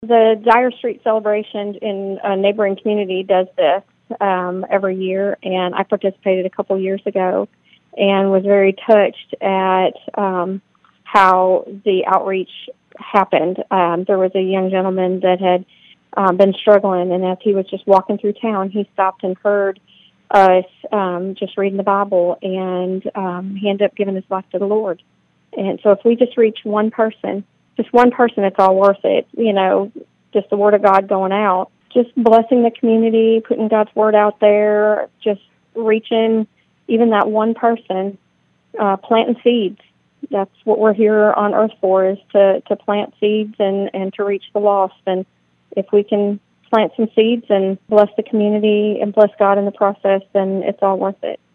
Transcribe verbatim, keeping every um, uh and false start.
The Dyer Street Celebration in a neighboring community does this um, every year, and I participated a couple years ago and was very touched at um, how the outreach happened. Um, there was a young gentleman that had um, been struggling, and as he was just walking through town, he stopped and heard us um, just reading the Bible, and um, he ended up giving his life to the Lord. And so if we just reach one person, just one person, it's all worth it. You know, just the Word of God going out, just blessing the community, putting God's Word out there, just reaching even that one person, uh, planting seeds. That's what we're here on earth for, is to, to plant seeds and, and to reach the lost. And if we can plant some seeds and bless the community and bless God in the process, then it's all worth it.